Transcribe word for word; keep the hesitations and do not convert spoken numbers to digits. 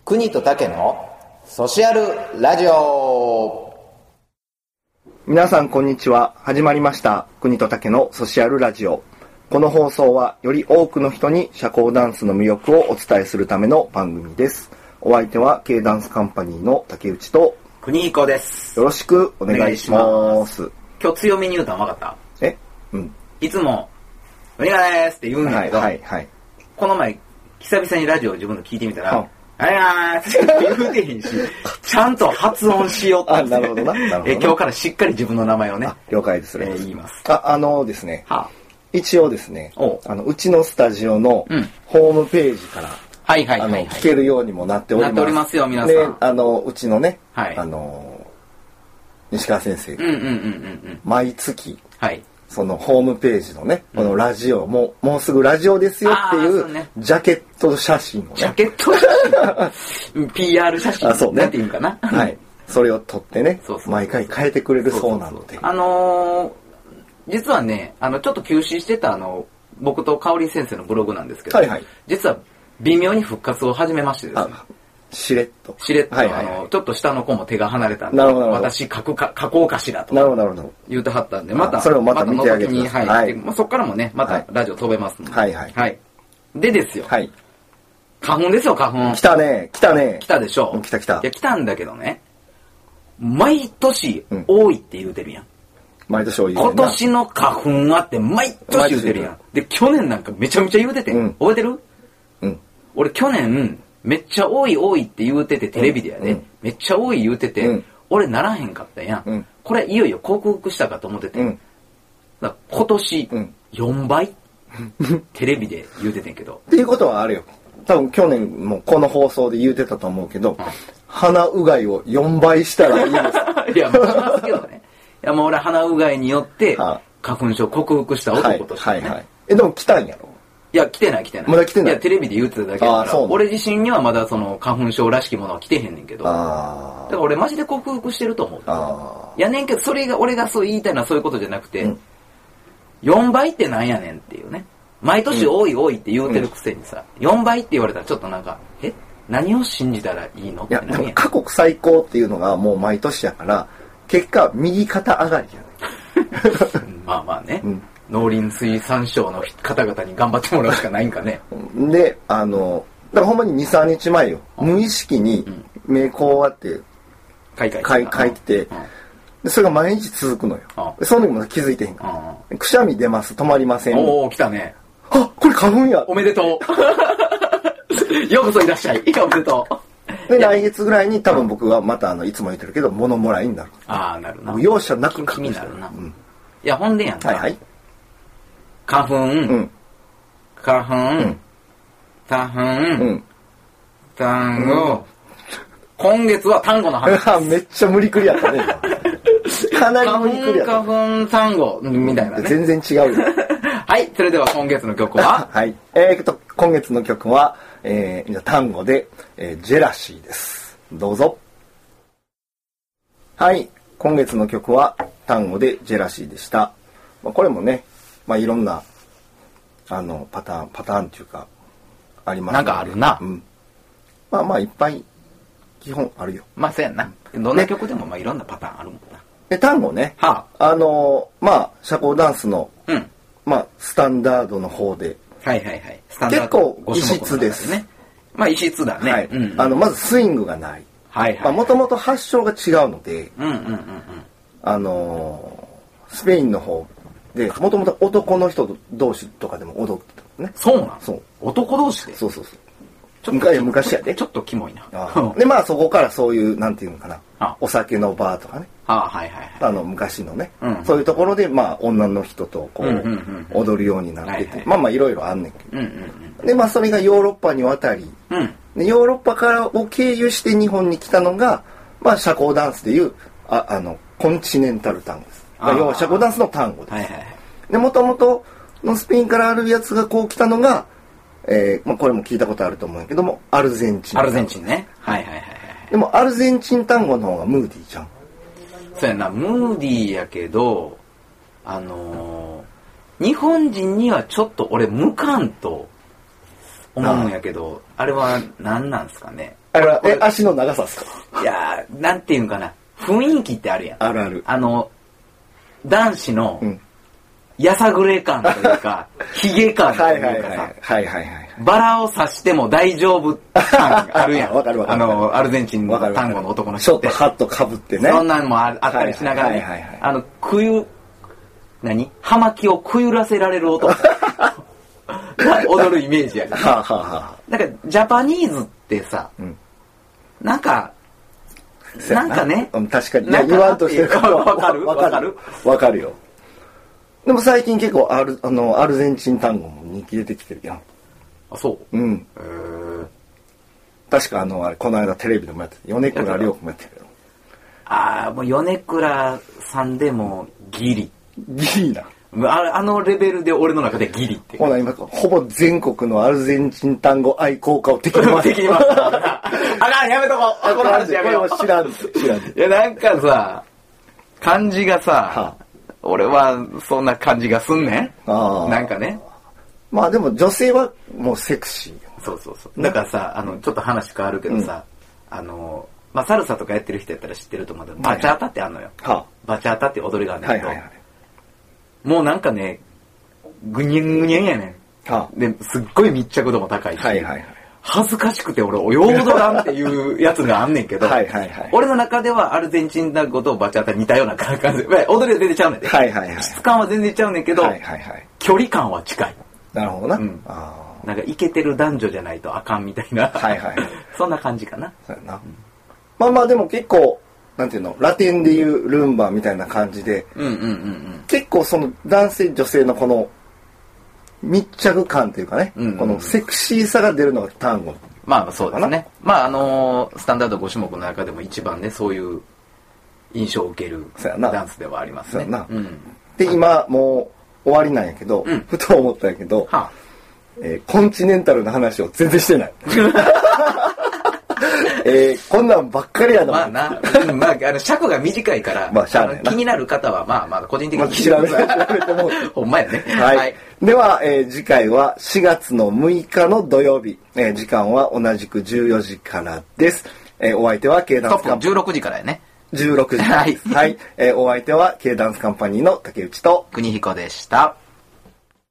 国と竹のソシャルラジオ。 皆さんこんにちは。始まりました国と竹のソシャルラジオ。この放送はより多くの人に社交ダンスの魅力をお伝えするための番組です。お相手は K ダンスカンパニーの竹内と国彦です。 よろしくお願いします。 今日強めに言うたの分かった？ えうん。 いつも国彦ですって言うんだけど、 はいはいはい、この前久々にラジオを自分の聞いてみたら、あれなーって言うてへんし、ちゃんと発音しようって。 あ、なるほどな。なるほどな。 え今日からしっかり自分の名前をね。 了解です、ね。 えー、言います。 あ、あのですね。はあ、一応ですね、あのうちのスタジオのホームページから、うん、はいはいはい、はい、あの聞けるようにもなっております。 なっておりますよ皆さん。 で、あのうちのね、はい、あの西川先生が毎月。はいそのホームページのね、このラジオ、うん、もう、もうすぐラジオですよっていう、ね、ジャケット写真をね。 ジャケット写真ピーアール 写真あそう、ね、なんていうかな。 はい。それを撮ってね、そうそうそうそう毎回変えてくれるそうなので。そうそうそうあのー、実はね、あの、ちょっと休止してたあの、僕と香織先生のブログなんですけど、はいはい、実は微妙に復活を始めましてですね。 しれっと。 しれっと、はいはいはい、あの、ちょっと下の子も手が離れたんで、私書くか、書こうかしらと。 なるほど、なるほど。 言うてはったんで、また、 それをまた見てあげてください。 またの時に、はい。はい、そっからもね、またラジオ飛べますので。 はいはい。 はい。でですよ。 はい。 花粉ですよ、花粉。 来たね、来たね。 来たでしょ。 来た来た。 いや、来たんだけどね、毎年多いって言うてるやん。うん、 毎年多い。 今年の花粉はって毎年言うてるやん。で、去年なんかめちゃめちゃ言うてて、うん、覚えてる？うん。俺去年、めっちゃ多い多いって言うててテレビでやで、うん、めっちゃ多い言うてて、うん、俺ならへんかったやん、うん、これいよいよ克服したかと思ってて、うん、だ今年よんばい、うん、テレビで言うててんけどっていうことはあるよ多分去年もこの放送で言うてたと思うけど、うん、鼻うがいをよんばいしたらいいですいやもうしますけどねいやもう俺鼻うがいによって花粉症克服した男としてね、はいはいはい、えでも来たんやろいや、来てない来てない。 まだ来てない。 いや、テレビで言ってただけだから、俺自身にはまだその花粉症らしきものは来てへんねんけど、あだから俺マジで克服してると思う。あやねんけど、それが、俺がそう言いたいのはそういうことじゃなくて、うん、よんばいってなんやねんっていうね。毎年多い多いって言うてるくせにさ、うん、よんばいって言われたらちょっとなんか、え何を信じたらいいのっていや、でも過去最高っていうのがもう毎年やから、結果、右肩上がりやねまあまあね。うん農林水産省の方々に頑張ってもらうしかないんかね。 で、あの、だからほんまにに、さんにちまえよ。無意識に目こうやって書いてて、でそれが毎日続くのよ。でその時も気づいてへんから。くしゃみ出ます、止まりません。 おー、来たね。 あ、これ花粉や。 おめでとう。ようこそいらっしゃい。おめでとう。で、来月ぐらいに多分僕はまたあの、いつも言ってるけど、物もらいになる。 ああ、なるな。 容赦なく気になるな。うん。いや、ほんでやんか。 はいはい。 花粉、うん、花粉、うん、花粉、うん、単語、うん、今月は単語の話めっちゃ無理くりやったねかなり無理くりやった花粉、花粉、単語みたいなね全然違うよはいそれでは今月の曲ははいえー、っと今月の曲は、えー、単語で、えー、ジェラシーですどうぞはい今月の曲は単語でジェラシーでした、まあ、これもねまあいろんなあのパターンパターンっていうかありますなんかあるな、うん、 まあまあいっぱい基本あるよまあそうやんなどんな曲でもまあいろんなパターンあるもんなで単語ね、はあ、あのまあ社交ダンスの、うん、まあスタンダードの方ではいはいはいスタンダード結構異質ですねまあ異質だね、はいうんうん、あのまずスイングがないはいはいもともと発祥が違うので、うんうんうんうん、あのスペインの方で、もともと男の人同士とかでも踊ってたね。 そうなんそう。男同士でそうそうそう。ちょっと昔昔やで。 ちょっとキモいな。 で、まあそこからそういう、なんていうのかな。あお酒のバーとかね。 あはいはいはい。 あの、昔のね、うん。そういうところで、まあ女の人とこう、うんうんうんうん、踊るようになってて、はいはい、まあまあいろいろあんねんけど、うんうんうん。で、まあそれがヨーロッパに渡り、うん、でヨーロッパからを経由して日本に来たのが、まあ社交ダンスでいう、あ、あの、コンチネンタル単語です。要は社交ダンスの単語です。はいはいはい、で、もともとのスペインからあるやつがこう来たのが、えーまあ、これも聞いたことあると思うけども、アルゼンチン。 アルゼンチンね。はいはいはい。 でもアルゼンチン単語の方がムーディーじゃん。 そうやな、ムーディーやけど、あのー、日本人にはちょっと俺無感と思うんやけど、あ, あれは何なんすかね。 あれ、え、足の長さですか？ いやー、なんていうんかな。雰囲気ってあるやん。 あるある。 あの、男子の、うんやさぐれ感というか、ヒゲ感というかさ、はいはいはい。 バラを刺しても大丈夫感あるやん。 わかるわかる。 あの、アルゼンチンの単語の男の人って。ちょっとハッと被ってね。 そんなのもあったりしながらね。あの、くゆ、何葉巻をくゆらせられる男が踊るイメージやけど、ね。はあはあ、なんか、ジャパニーズってさ、うん、なんか、なんかね。 確かに。言わんとしてるからわかるわかるわかるよ。でも最近結構アル、あの、アルゼンチン単語も人気出てきてるやん。 あ、そううん。へー。確かあの、あれ、この間テレビでもやってて、米倉涼子もやってるけど。 ああ、もう米倉さんでもギリ。 ギリな。 あ, あのレベルで俺の中でギリって。 ほら今、ほぼ全国のアルゼンチン単語愛好家を敵に回す。 敵に回す。あかん、やめとこう。この話やめよう。 知らん、知らん。いや、なんかさ、漢字がさ、はあ俺はそんな感じがすんねん。なんかね。 まあでも女性はもうセクシー。 そうそうそう。だからさ、あの、ちょっと話変わるけどさ、うん、あの、まあサルサとかやってる人やったら知ってると思うけど、バチャータってあんのよ。はあ、バチャータって踊りがあるんだけど、はいはいはい、もうなんかね、ぐにゃんぐにゃんやねん。はあ、で、すっごい密着度も高いし、はいはいはい、恥ずかしくて俺泳いどらんっていうやつがあんねんけどはいはい、はい、俺の中ではアルゼンチン単語とバチャータ似たような感じで踊りは全然ちゃうねんで、はいはいはい、質感は全然ちゃうねんけど、はいはいはい、距離感は近い。 なるほどな、うん、 あなんかイケてる男女じゃないとあかんみたいなはいはい、はい、そんな感じかな。そうやな、うん、 まあまあでも結構なんていうのラテンでいうルンバみたいな感じで、うんうんうんうん、結構その男性女性のこの密着感というかね、うんうん、このセクシーさが出るのが単語。 まあそうですね。まああのー、スタンダードご種目の中でも一番ね、そういう印象を受けるダンスではありますね。そうやな。うん、 で、今もう終わりなんやけど、うん、ふと思ったんやけど、はあえー、コンチネンタルの話を全然してない。えー、こんなんばっかりやな。 まあな、うん、まあ、あの、尺が短いから、まあ、しゃあないな。気になる方は、まあ、まあ、個人的に調べて、調べても。 ほんまやね。 はい。はい、では、えー、次回はしがつのむいかの土曜日、えー、時間は同じくじゅうよじからです。えー、お相手は K ダンスカンパニー。 じゅうろくじからやね。 じゅうろくじ。はい。はい。えー、お相手は K ダンスカンパニーの竹内と国彦でした。